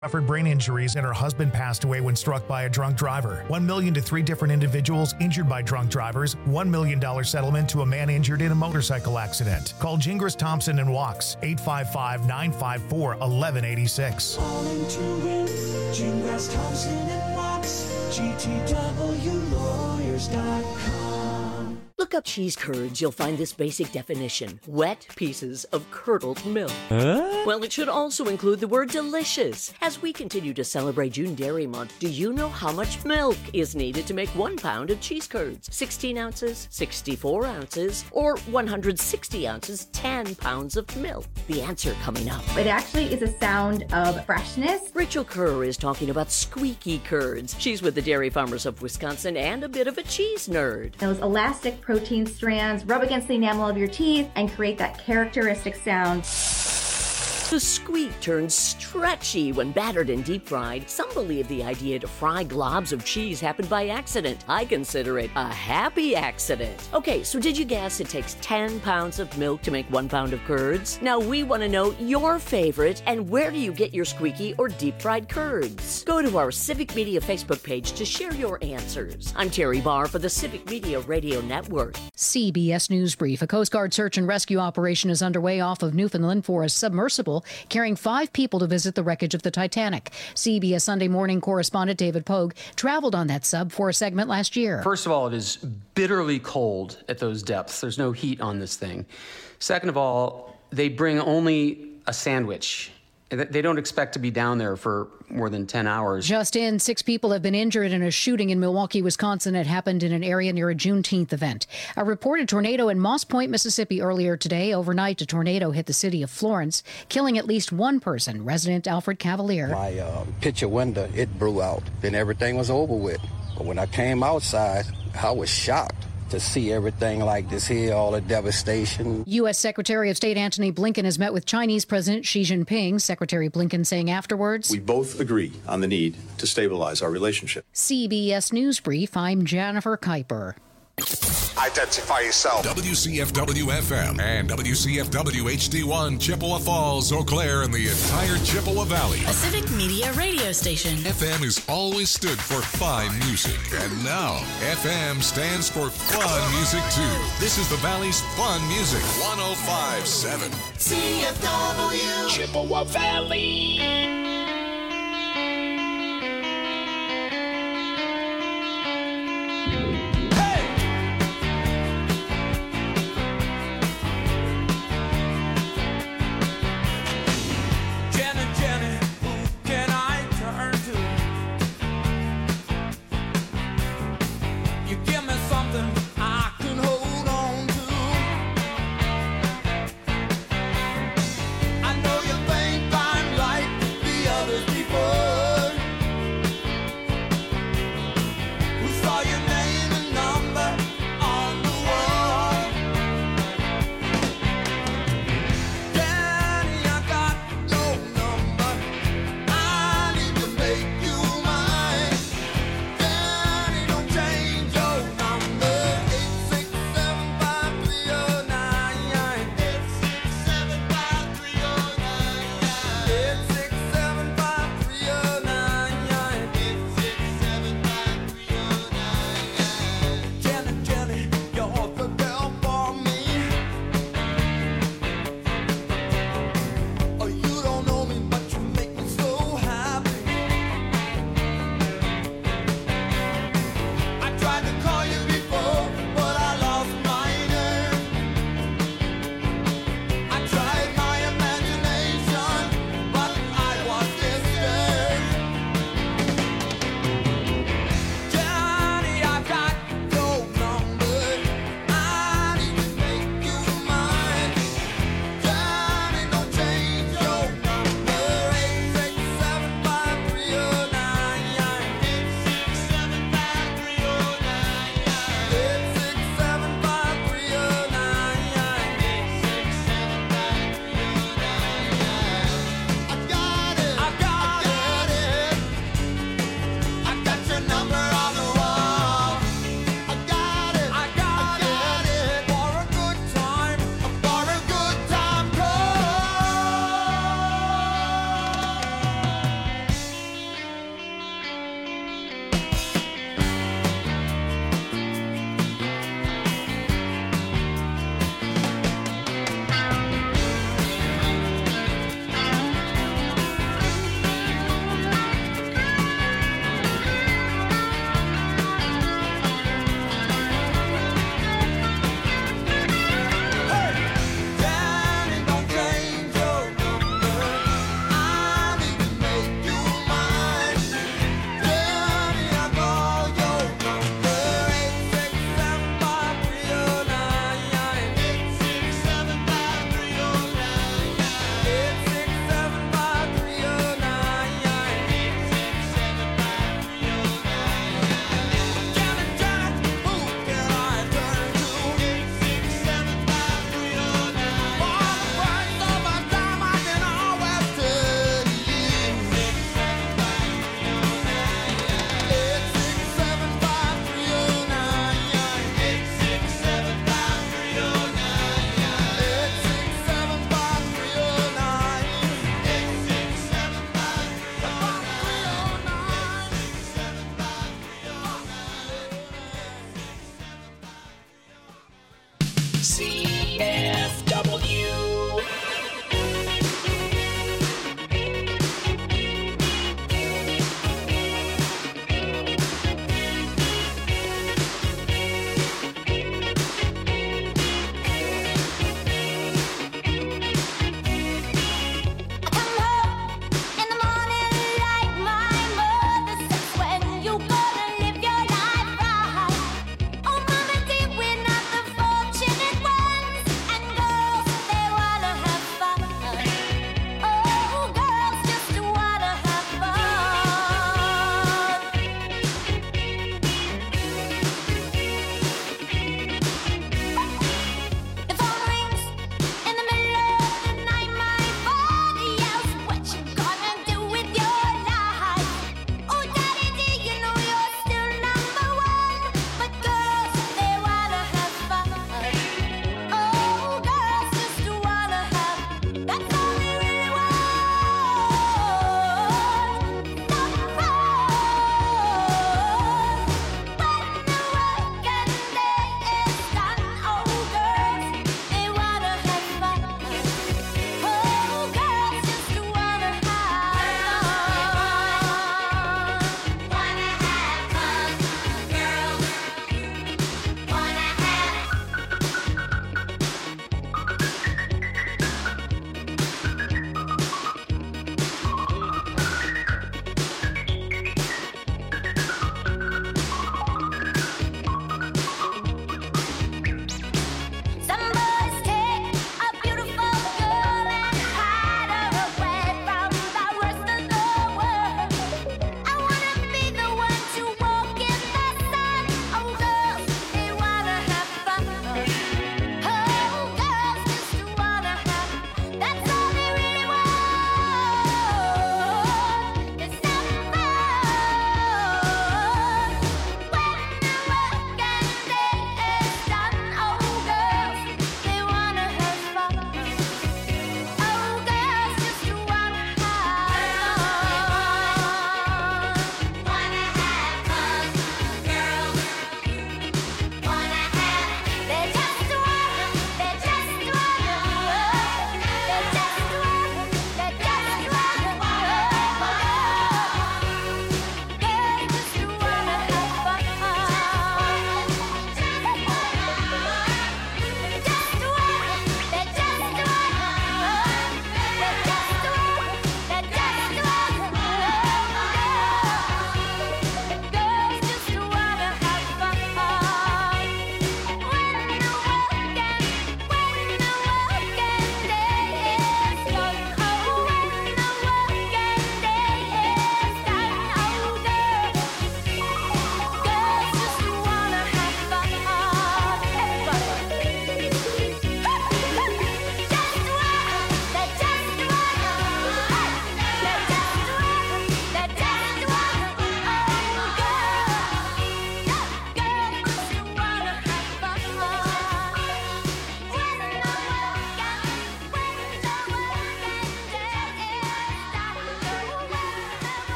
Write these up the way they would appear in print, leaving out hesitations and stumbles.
Suffered brain injuries and her husband passed away when struck by a drunk driver. $1 million to 3 different individuals injured by drunk drivers. $1 million settlement to a man injured in a motorcycle accident. Call Gingras Thompson and Walks, 855-954-1186. Calling to win, Gingras Thompson and Walks, GTWlawyers.com. Look up cheese curds. You'll find this basic definition: wet pieces of curdled milk. Well, it should also include the word delicious. As we continue to celebrate June Dairy Month, do you know how much milk is needed to make 1 pound of cheese curds? 16 ounces, 64 ounces, or 160 ounces, 10 pounds of milk? The answer coming up. It actually is a sound of freshness. Rachel Kerr is talking about squeaky curds. She's with the Dairy Farmers of Wisconsin and a bit of a cheese nerd. Those elastic protein strands rub against the enamel of your teeth and create that characteristic sound. The squeak turns stretchy when battered and deep fried. Some believe the idea to fry globs of cheese happened by accident. I consider it a happy accident. Okay, so did you guess it takes 10 pounds of milk to make 1 pound of curds? Now we want to know your favorite and where do you get your squeaky or deep fried curds? Go to our Civic Media Facebook page to share your answers. I'm Terry Barr for the Civic Media Radio Network. CBS News Brief. A Coast Guard search and rescue operation is underway off of Newfoundland for a submersible carrying 5 people to visit the wreckage of the Titanic. CBS Sunday Morning correspondent David Pogue traveled on that sub for a segment last year. First of all, it is bitterly cold at those depths. There's no heat on this thing. Second of all, they bring only a sandwich. They don't expect to be down there for more than 10 hours. Just in, 6 people have been injured in a shooting in Milwaukee, Wisconsin. It happened in an area near a Juneteenth event. A reported tornado in Moss Point, Mississippi earlier today. Overnight, a tornado hit the city of Florence, killing at least 1 person. Resident Alfred Cavalier. My picture window, it blew out. Then everything was over with. But when I came outside, I was shocked to see everything like this here, all the devastation. U.S. Secretary of State Antony Blinken has met with Chinese President Xi Jinping. Secretary Blinken saying afterwards, "We both agree on the need to stabilize our relationship." CBS News Brief, I'm Jennifer Kuiper. Identify yourself. WCFW-FM and WCFW-HD1, Chippewa Falls, Eau Claire, and the entire Chippewa Valley. A Civic Media radio station. FM has always stood for fine music, and now FM stands for fun music, too. This is the Valley's fun music, 105.7. CFW Chippewa Valley. I know you think I'm right.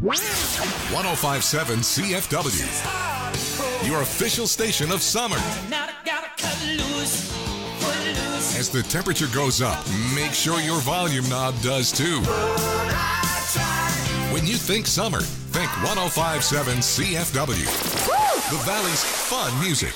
1057 CFW, your official station of summer. As the temperature goes up, make sure your volume knob does too. When you think summer, think 1057 CFW. The Valley's fun music.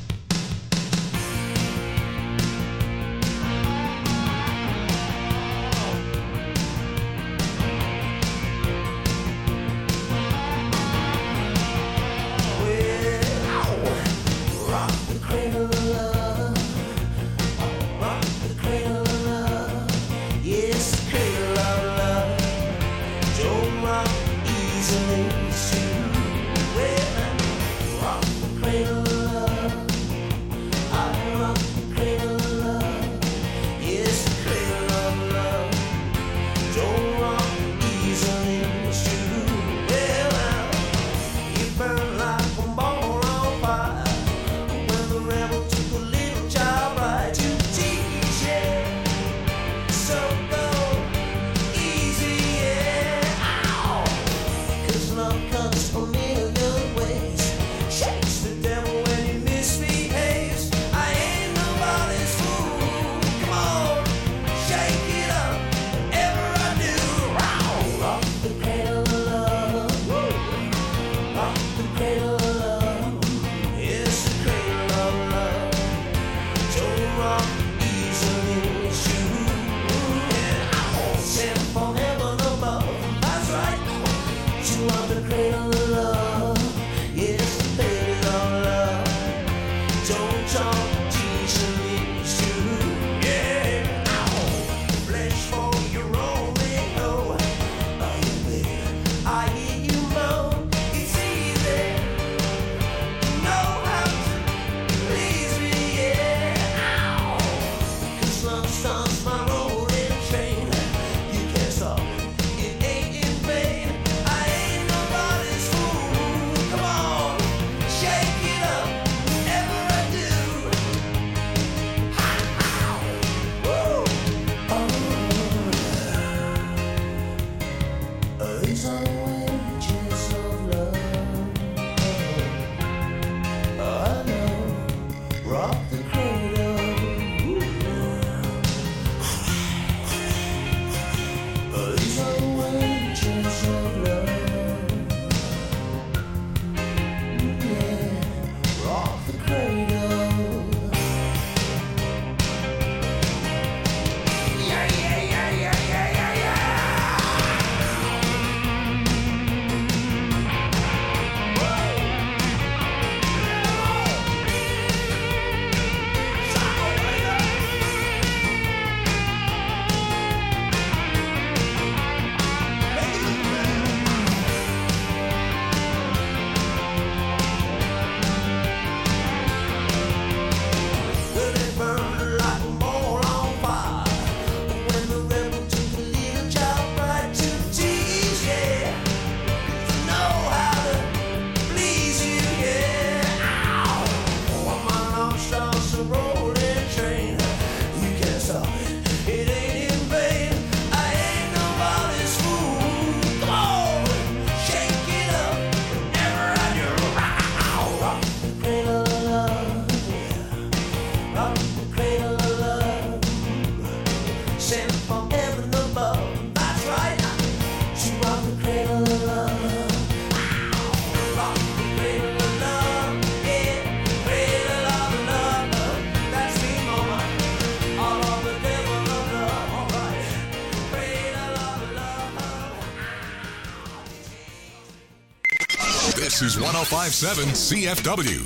This is 1057 CFW.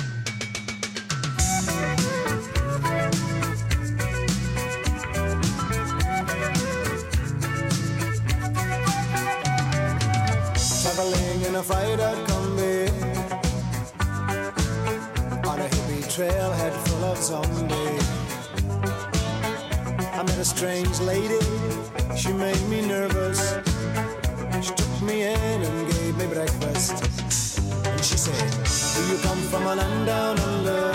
Traveling in a freighter combi on a hippie trailhead full of zombies. I met a strange lady, she made me nervous. She took me in and gave me breakfast. And she said, do you come from a land down under,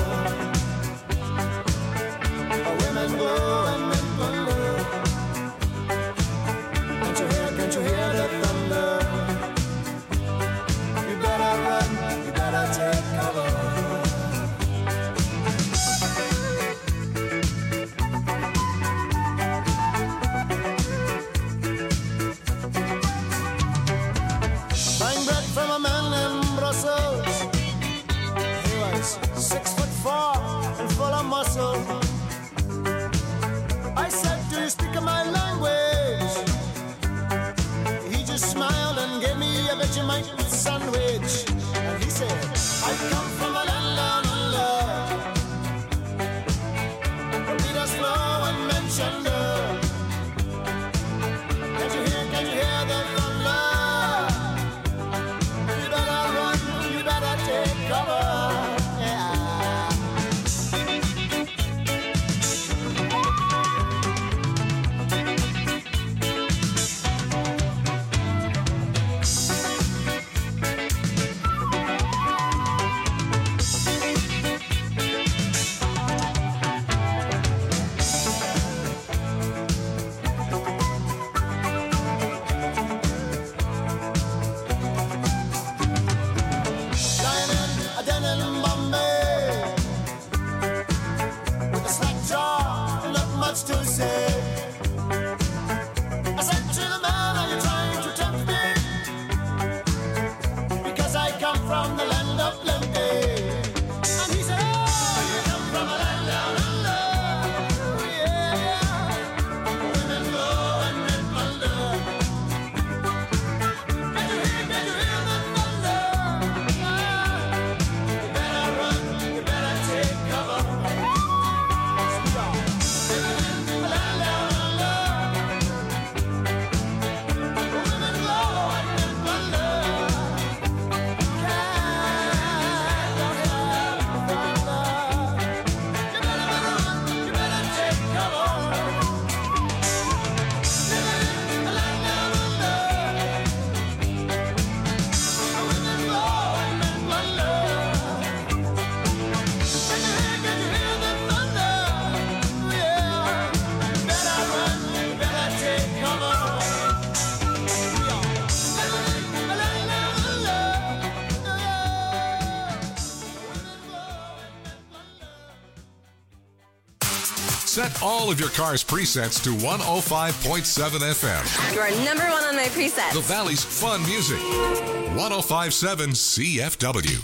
where women glow and men wonder? Can't you hear the thunder? was 6'4" and full of muscle. I said, do you speak my language? He just smiled and gave me a Vegemite sandwich. And he said, I come from a land down under, where Peter's flow and Manchester. Can you hear the thunder? You better run, you better take cover. To say, I said to the man, are you trying to tempt me? Because I come from the land of plenty. And he said, oh, you come from a land down under. Yeah, women go and men plunder. Can you hear the thunder? You better run, you better take cover. Set all of your car's presets to 105.7 FM. You are number one on my presets. The Valley's fun music. 105.7 CFW.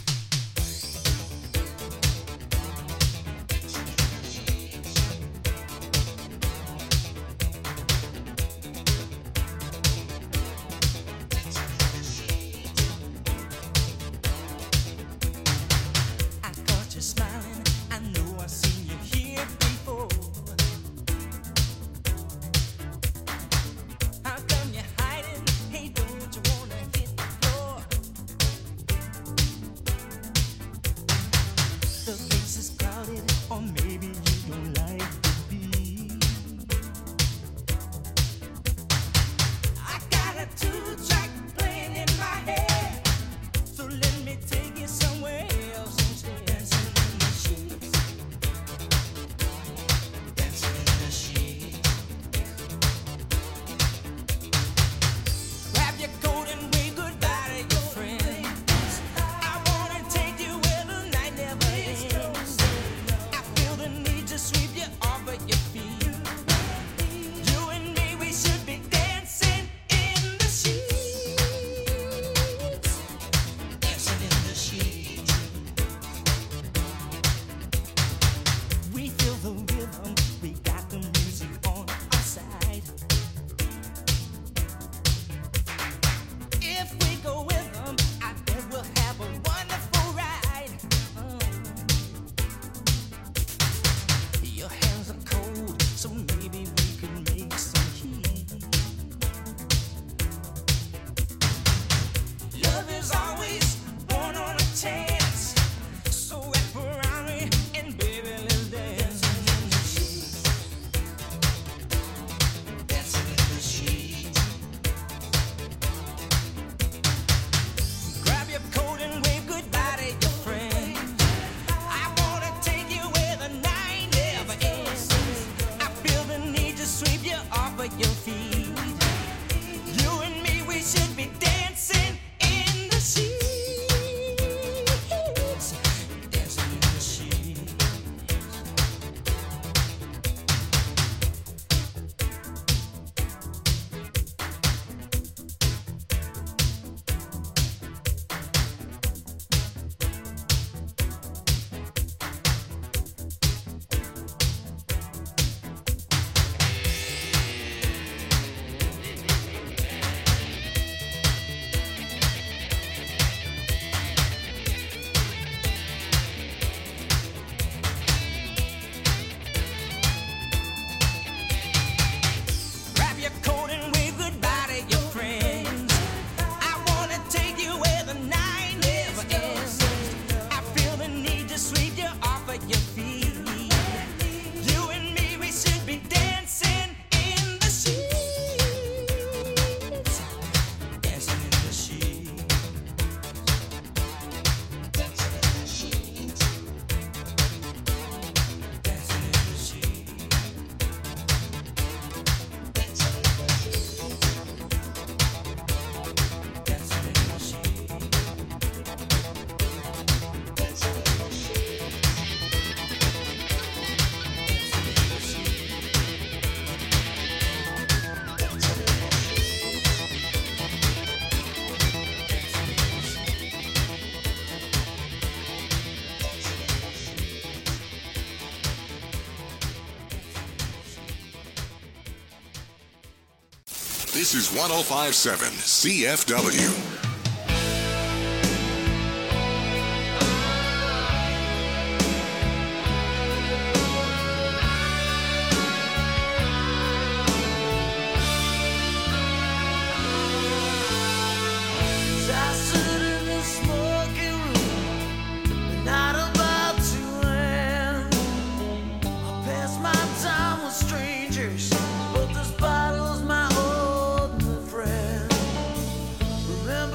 sweep you off of your feet. You and me, we should be dancing in the sheets. Dancing in the sheets. Dancing in the sheets. Dancing in the sheets. Dancing in the sheets. Dancing in the sheets. This is 105.7 CFW. I stood in the smoking room, the night about to end. I passed my time with strangers, but this bottle's my old friend. Remember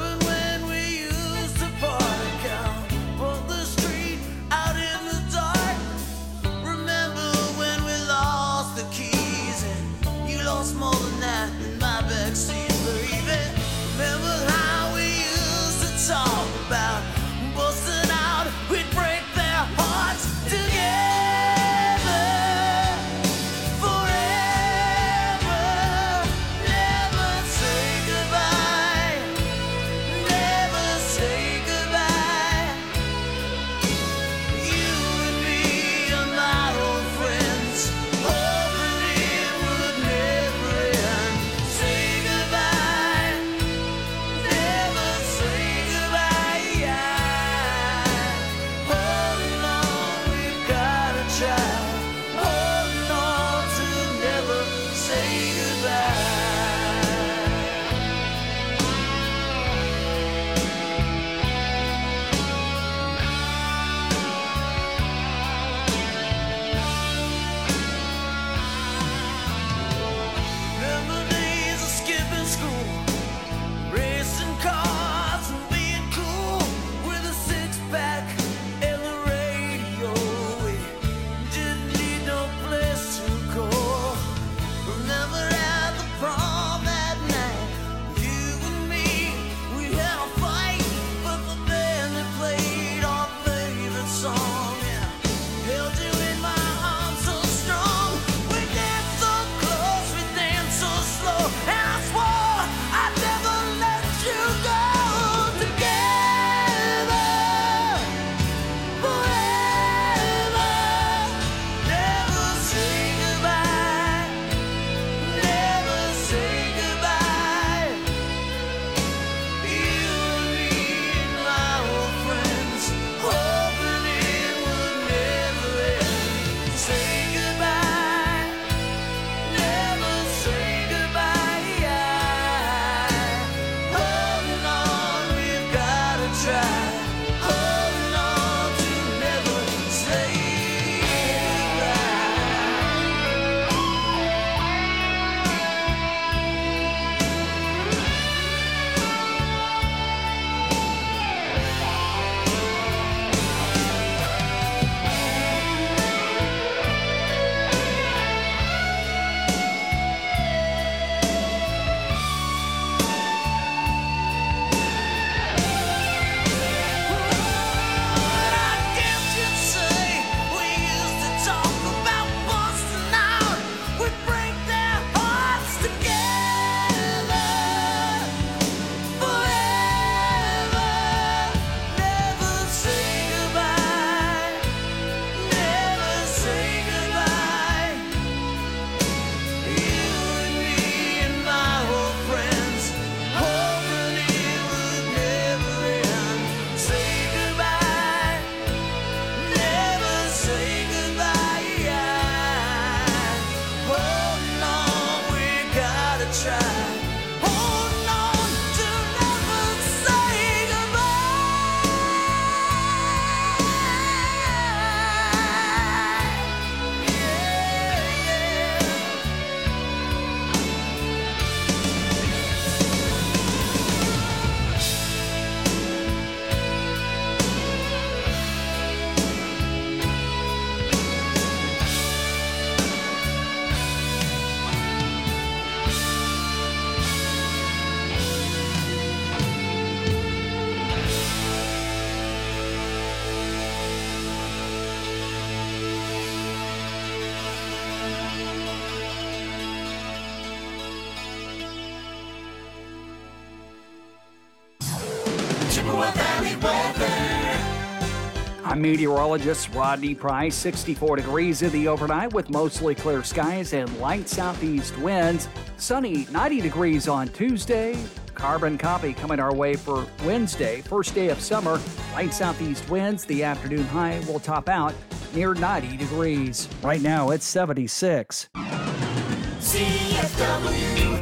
I'm meteorologist Rodney Price. 64 degrees in the overnight with mostly clear skies and light southeast winds. Sunny 90 degrees on Tuesday. Carbon copy coming our way for Wednesday, first day of summer. Light southeast winds. The afternoon high will top out near 90 degrees. Right now it's 76. CFW.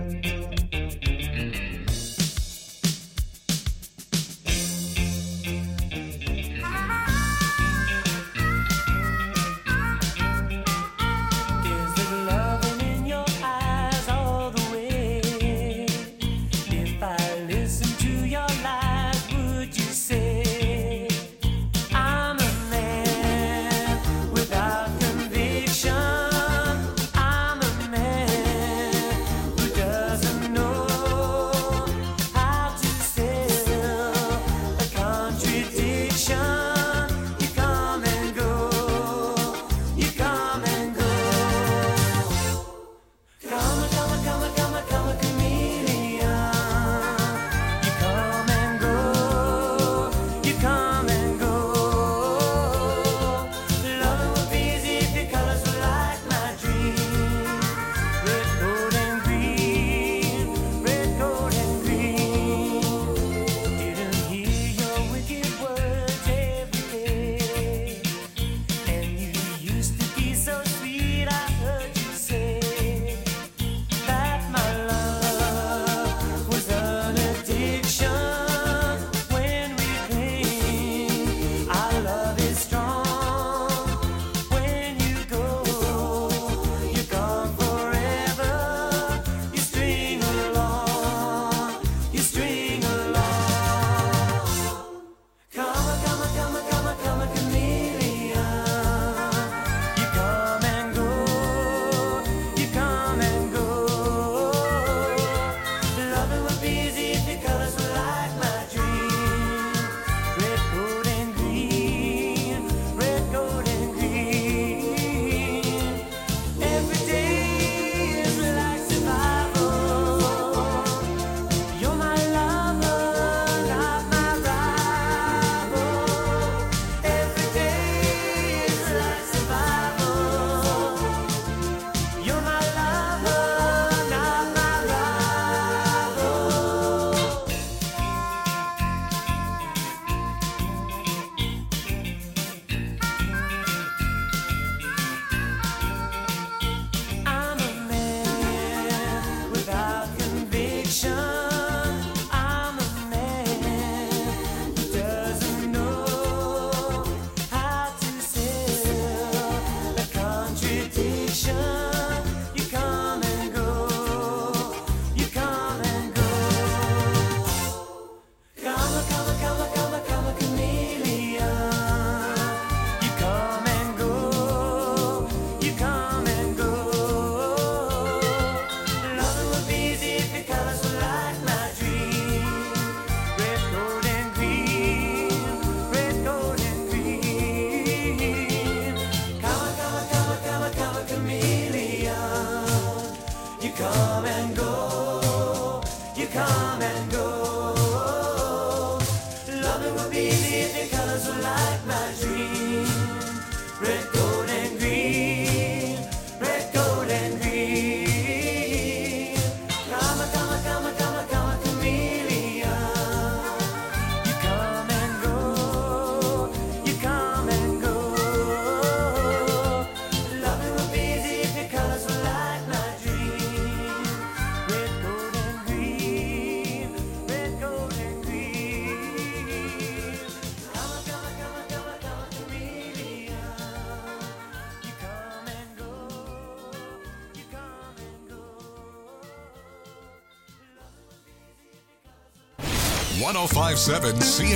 .1057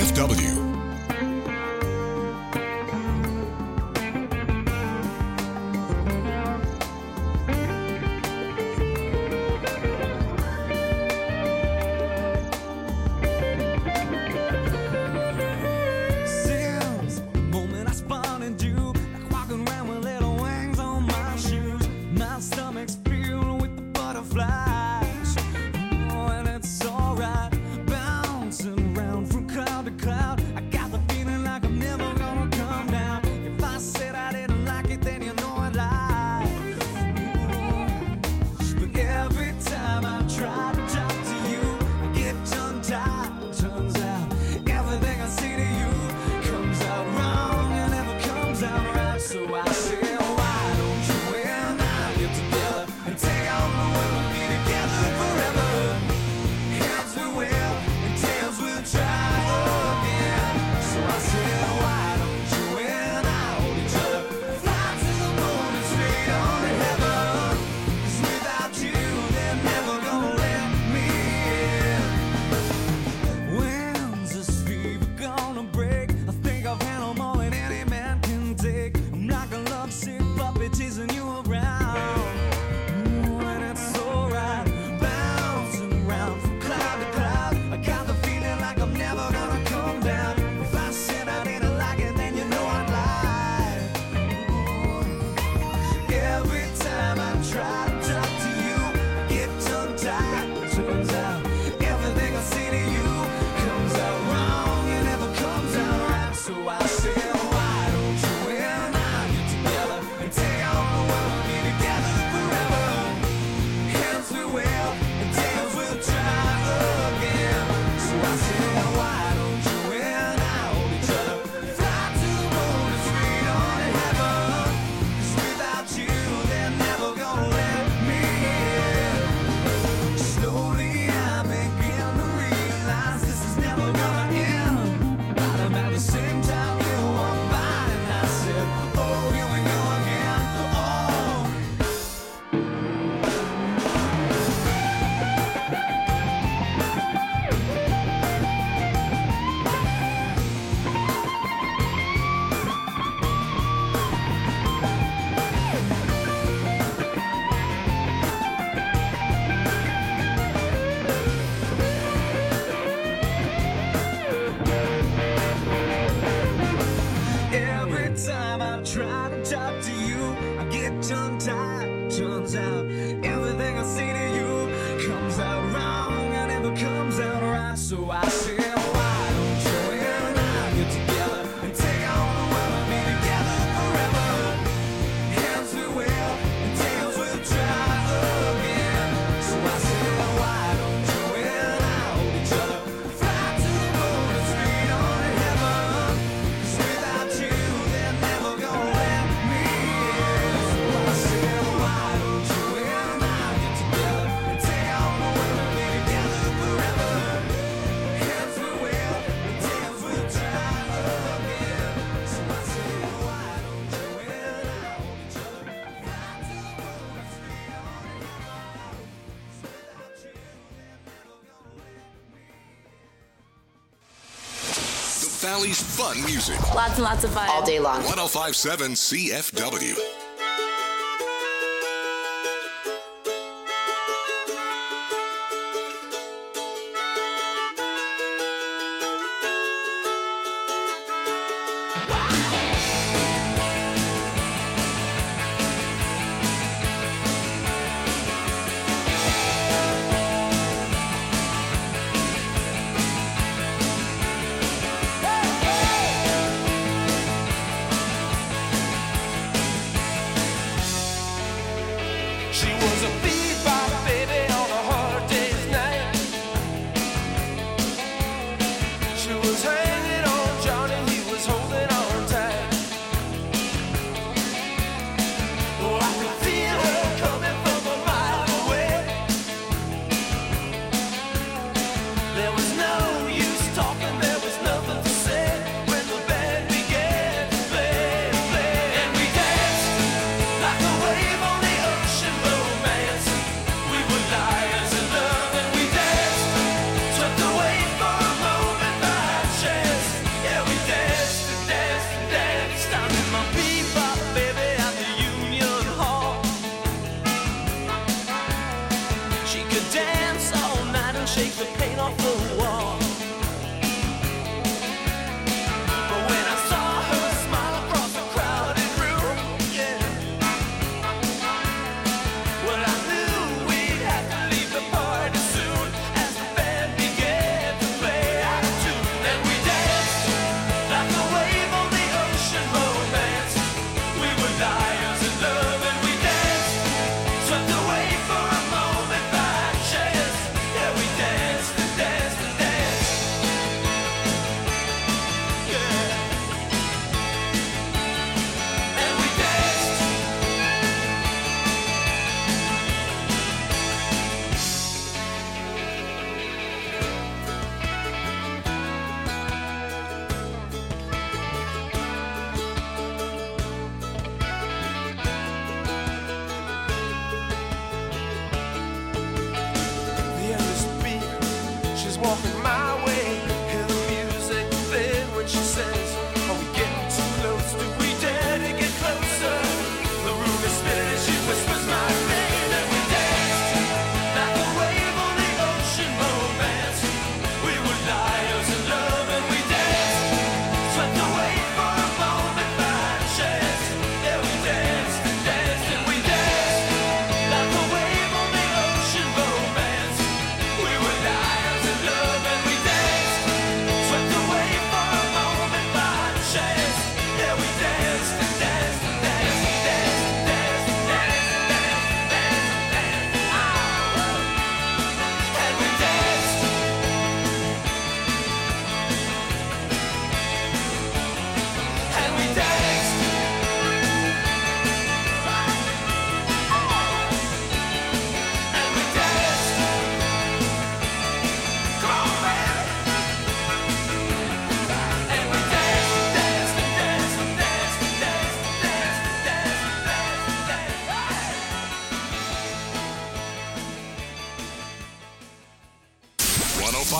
CFW. Bouncing round from cloud to cloud, I I said, oh, here we go again. Oh. Every time I try to talk to you, I get tongue-tied. Turns out everything I say to you comes out wrong and never comes out right. So I say, why don't you and I get together and take on the world and be together forever? Hands we will and tails will try again. So I say, why don't you and I hold each other, fly to the moon and straight on to heaven? 'Cause without you, they're never gonna let me in. So I said, why don't you and I get together and take on the world and be together forever? Hands we will, and tails will try again. So I said, why don't you and I hold each other, fly to the moon and straight on to heaven? 'Cause without you, they're never gonna let me in. The Valley's fun music. Lots and lots of fun. All day long. 1057 CFW.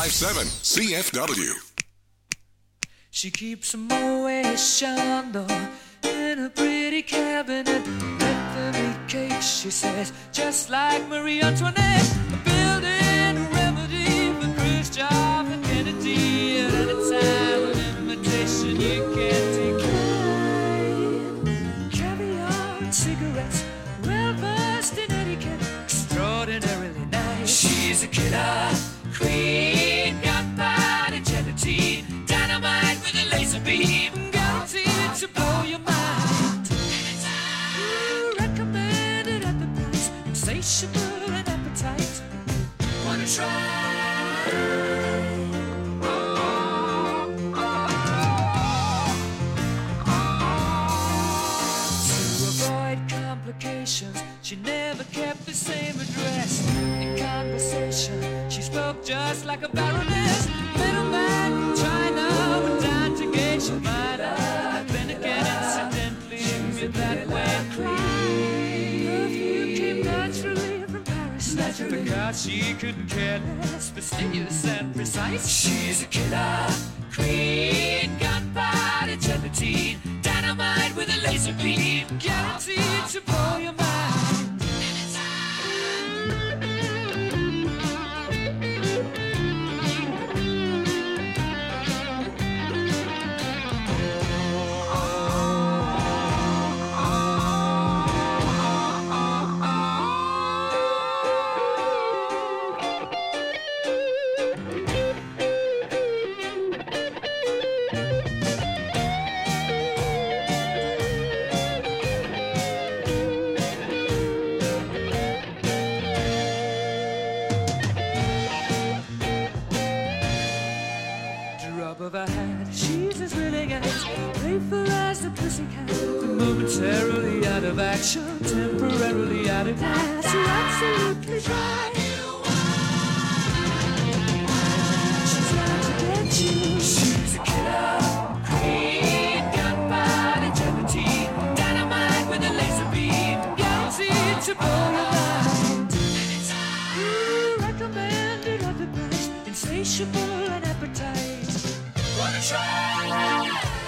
1057 CFW. She keeps a Moet Chandon in a pretty cabinet. Let them eat cake, she says, just like Marie Antoinette. Building a remedy for Khrushchev and Kennedy. At any time, an invitation you can't decline. Caviar and cigarettes, well versed in etiquette, extraordinarily nice. She's a killer queen, gunpowder gelatine, dynamite with a laser beam, guaranteed to blow your mind. Recommended at the price, insatiable and appetite. Wanna try? To avoid complications, she never kept the same address. In conversation, she spoke just like a baroness. Middleman from China went down to gauge. She might have been again incidentally with that way clean. Perfume came naturally from Paris, because she couldn't care less, fastidious and precise. She's a killer queen, gunpowder gelatine, dynamite with a laser beam, guaranteed to blow your mind. Of her hat, she's as willing as playful as the pussycat, but momentarily out of action, temporarily out of gas. You're absolutely dry. She's out to get you. She's a killer queen, gunpowder gelatine, dynamite with a laser beam, guaranteed to blow your mind. Recommended at the price, insatiable and appetite. Wanna try?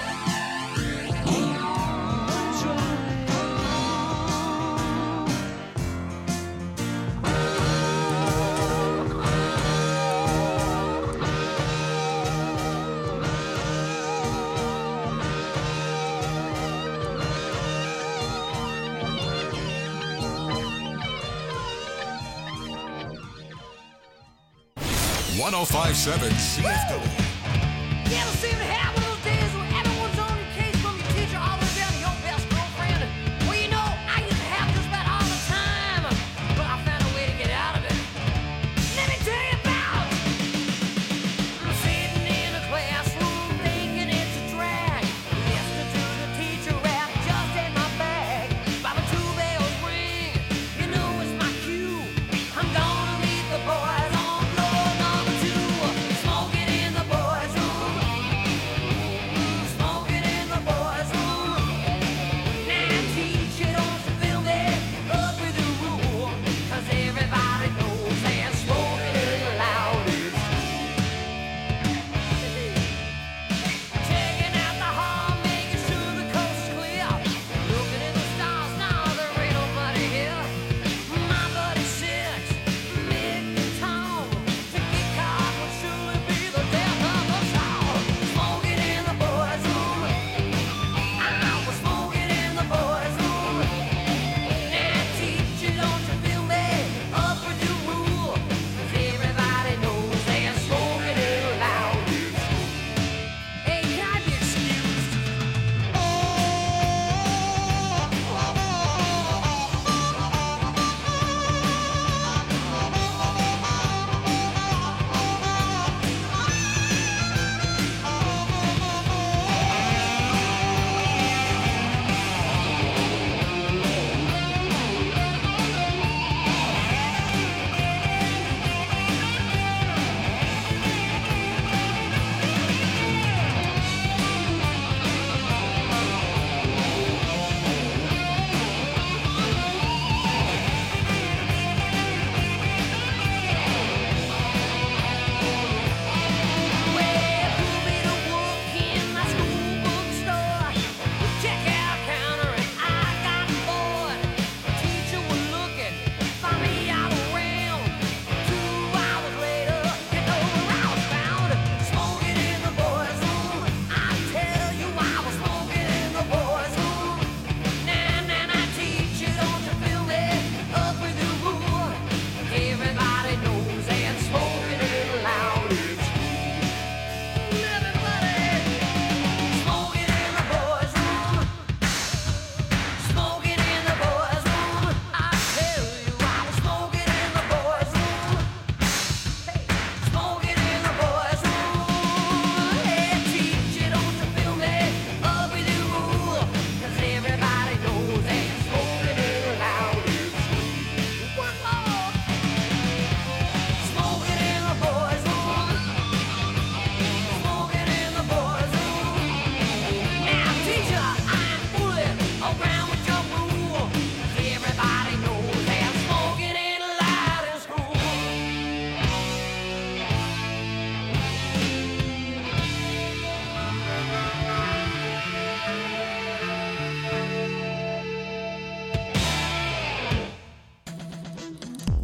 .1057 CFW. You ever seem to have one of those days when everyone's on your case, from your teacher all the way down to your best girlfriend? Well, you know, I used to have just about all the time, but I found a way to get out of it. Let me tell you about it. I'm sitting in a classroom thinking it's a drag, listening to the teacher rap just in my bag. By the 2 bells ring, you know it's my cue. I'm gonna meet the boys on floor number 2, smoking in the boys' room.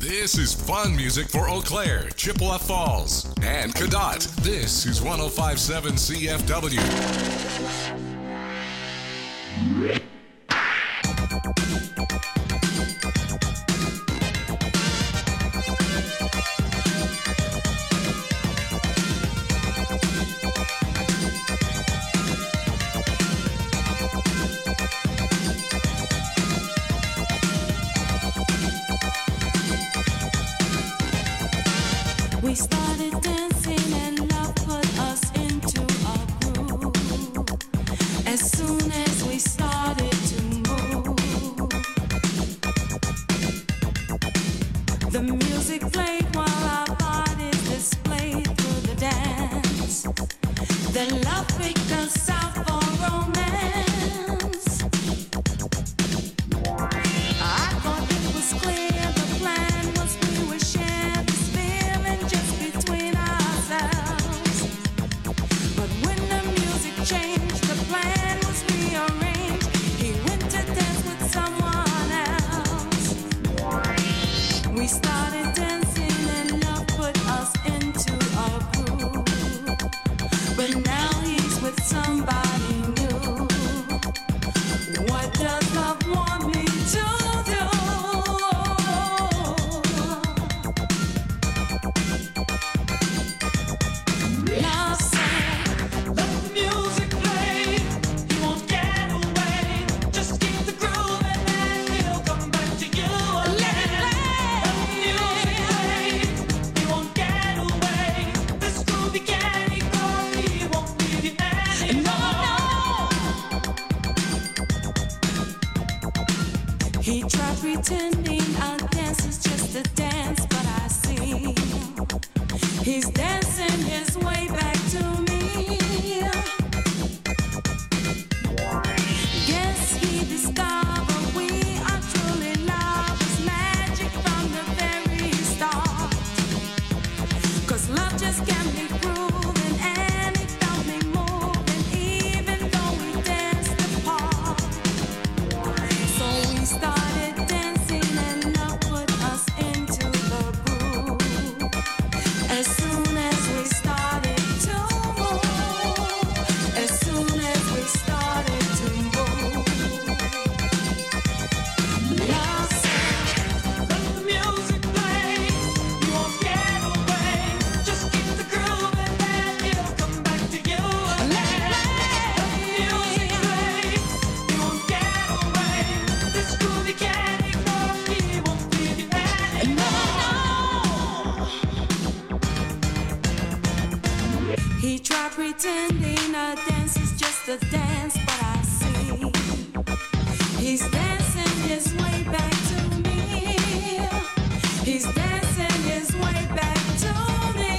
This is fun music for Eau Claire, Chippewa Falls, and Cadott. This is 105.7 CFW. We started dancing and love put us into a groove. As soon as we started to move, the music played while our bodies displayed through the dance. Then love picked us out for romance. I thought it was clear the plan was we would share this feeling just between ourselves. But when the music changed, the plan was rearranged. He went to dance with someone else. We started dancing and love put us into a groove. But now he's with somebody new. What does love want me to do? Love said, let the music play. You won't get away. Just keep the groove and then he'll come back to you again. Let the music play. You won't get away. This groovy candy coffee won't leave you anymore. He tried pretending our dance is just a dance, but I see he's dancing his way back to me. Guess he discovered we are truly lovers, magic from the very start. 'Cause love just can't be proven, and it felt me moving, even though we danced apart. So we started dancing and love put us into the groove. As soon as we started to move, as soon as we started to move, love said, let the music play. You won't get away. Just keep the groove and then he'll come back to you again. Let the music play. You won't get away. This groovy candy coffee won't leave you anymore. He tried pretending a dance is just a dance, but I see he's dancing his way back to me. He's dancing his way back to me.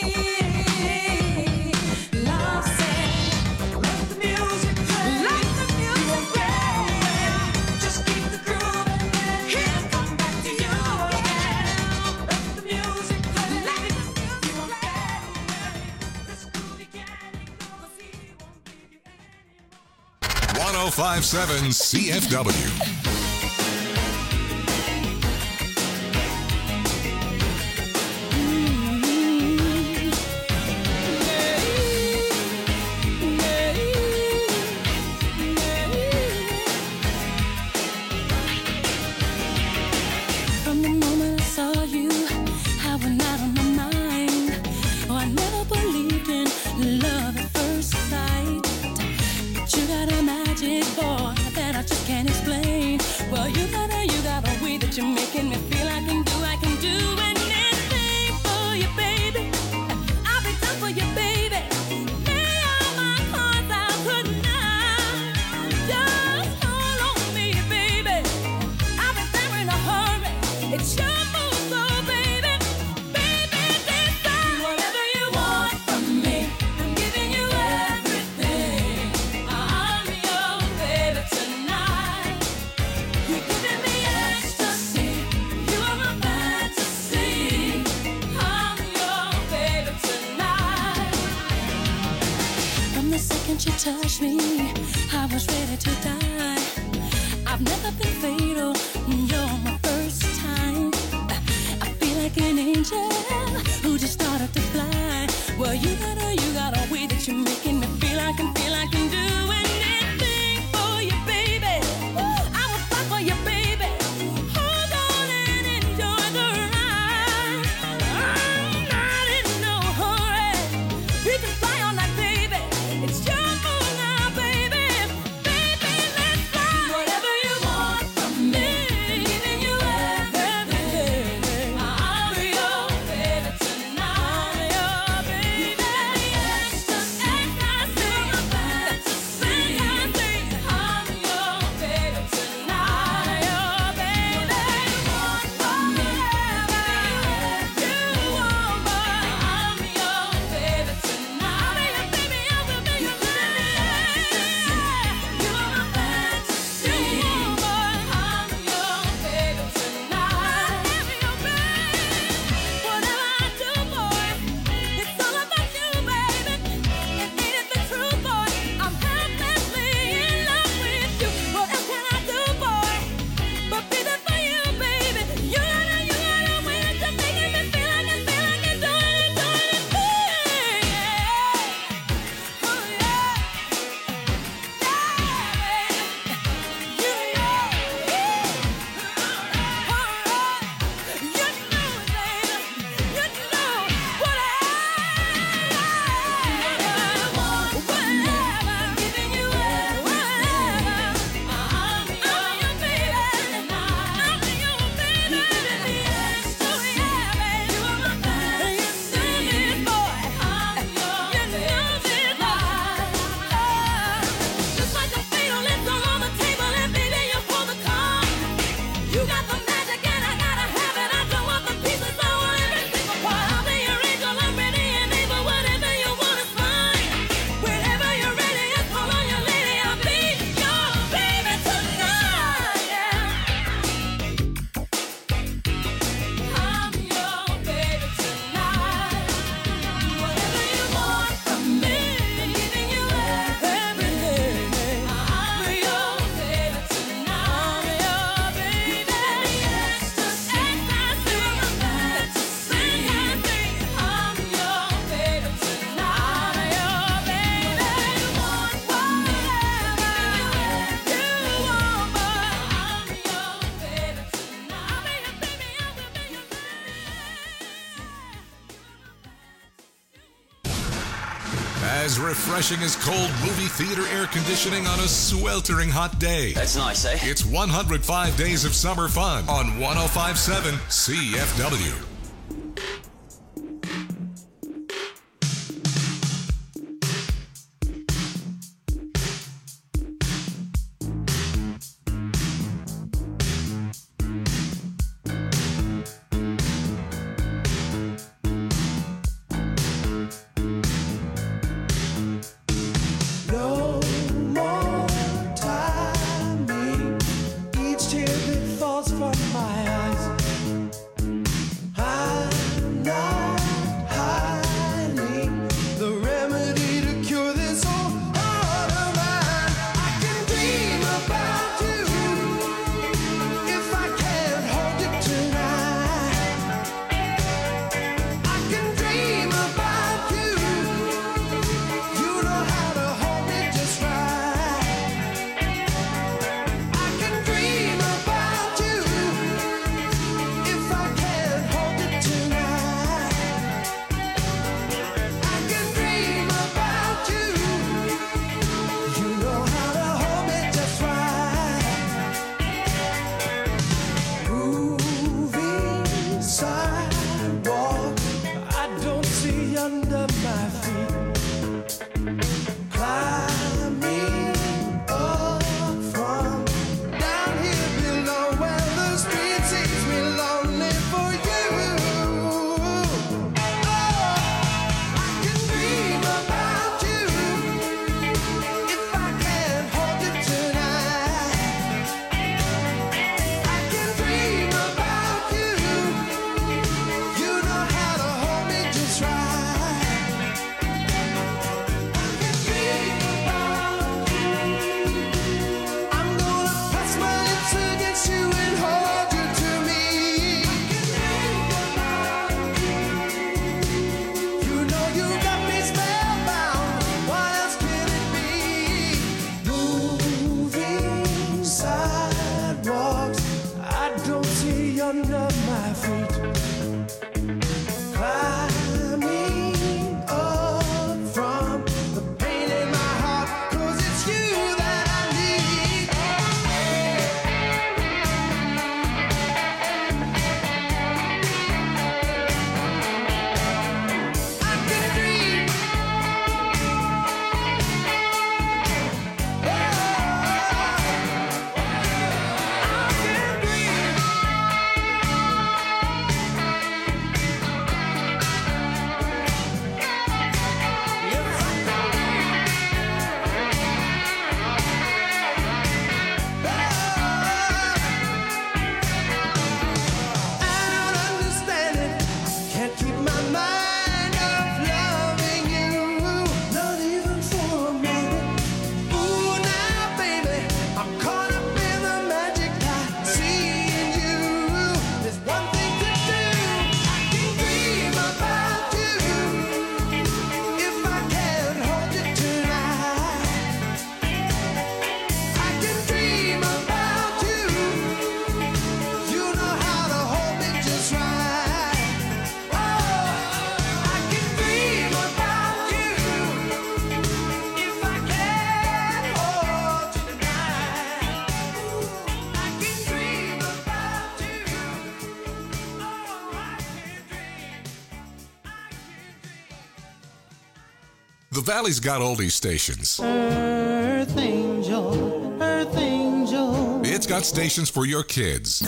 Love said, let the music play. Let the music play. Just keep the groove and then he'll come back to you again. Let the music play. Let the music play. This groovy candy coffee won't leave you anymore. 105.7 CFW. From the moment I saw you, I went out of my mind. Oh, I never believed in love at first sight. But you got a magic, boy, that I just can't explain. Well, you got a way that you're making me feel I can do anything for you, baby. I'll be done for you, baby. Lay all my cards out tonight. Just hold on me, baby. I'll be there in a hurry. It's your move, so baby, baby, decide whatever you want from me. I'm giving you everything. I'm your baby tonight. You're giving me ecstasy. You are my fantasy. I'm your baby tonight. From the second you touched me, I was ready to die. I've never been fatal. You're my first time. I As refreshing as cold movie theater air conditioning on a sweltering hot day. That's nice, eh? It's 105 days of summer fun on 105.7 CFW. The Valley's got oldie stations. Earth Angel, Earth Angel. It's got stations for your kids.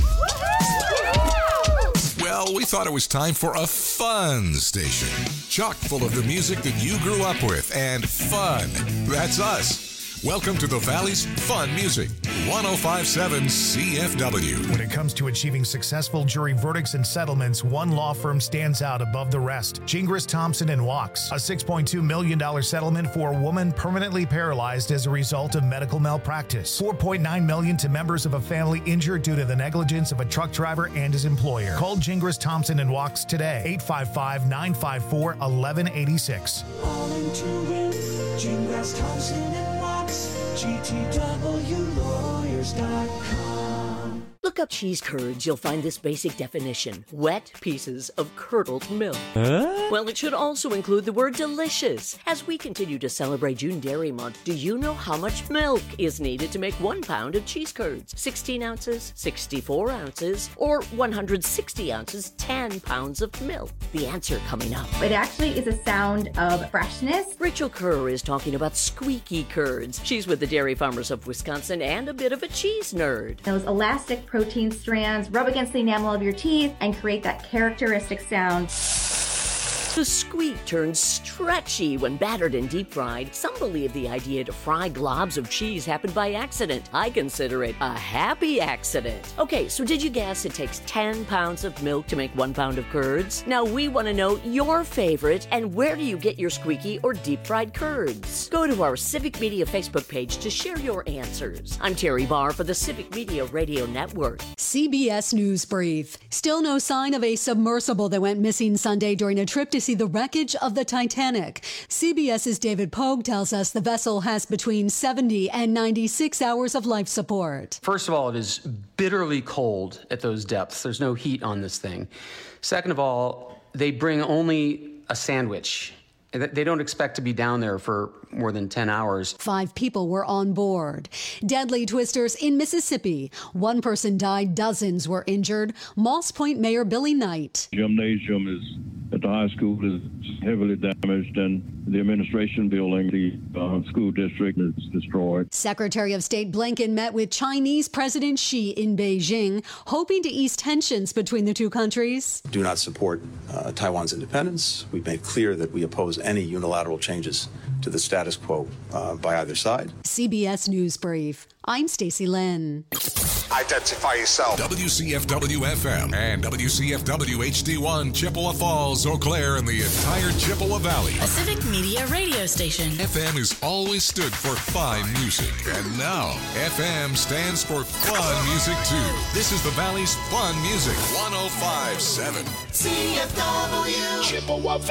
Well, we thought it was time for a fun station. Chock full of the music that you grew up with and fun. That's us. Welcome to the Valley's Fun Music, 105.7 CFW. When it comes to achieving successful jury verdicts and settlements, one law firm stands out above the rest. Gingras, Thompson & Wachs. A $6.2 million settlement for a woman permanently paralyzed as a result of medical malpractice. $4.9 million to members of a family injured due to the negligence of a truck driver and his employer. Call Gingras, Thompson & Wachs today, 855-954-1186. All into it, Gingras, Thompson & Wachs, GTWlawyers.com. Look look up cheese curds, you'll find this basic definition: wet pieces of curdled milk. Well, it should also include the word delicious. As we continue to celebrate June Dairy Month, do you know how much milk is needed to make 1 pound of cheese curds? 16 ounces, 64 ounces, or 160 ounces, 10 pounds of milk? The answer coming up. It actually is a sound of freshness. Rachel Kerr is talking about squeaky curds. She's with the Dairy Farmers of Wisconsin and a bit of a cheese nerd. Those elastic protein strands rub against the enamel of your teeth and create that characteristic sound. The squeak turns stretchy when battered and deep fried. Some believe the idea to fry globs of cheese happened by accident. I consider it a happy accident. Okay, so did you guess it takes 10 pounds of milk to make 1 pound of curds? Now we want to know your favorite and where do you get your squeaky or deep fried curds? Go to our Civic Media Facebook page to share your answers. I'm Terry Barr for the Civic Media Radio Network. CBS News Brief. Still no sign of a submersible that went missing Sunday during a trip to see the wreckage of the Titanic. CBS's David Pogue tells us the vessel has between 70 and 96 hours of life support. First of all, it is bitterly cold at those depths. There's no heat on this thing. Second of all, they bring only a sandwich. They don't expect to be down there for more than 10 hours. 5 people were on board. Deadly twisters in Mississippi. 1 person died, dozens were injured. Moss Point Mayor Billy Knight. Gymnasium at the high school is heavily damaged, and the administration building, the school district, is destroyed. Secretary of State Blinken met with Chinese President Xi in Beijing, hoping to ease tensions between the two countries. Do not support Taiwan's independence. We've made clear that we oppose any unilateral changes to the status quo by either side. CBS News Brief. I'm Stacey Lynn. Identify yourself. WCFW-FM and WCFW-HD1, Chippewa Falls, Eau Claire, and the entire Chippewa Valley. A Civic Media radio station. FM has always stood for fine music, and now FM stands for fun music too. This is the Valley's fun music, 105.7. CFW. Chippewa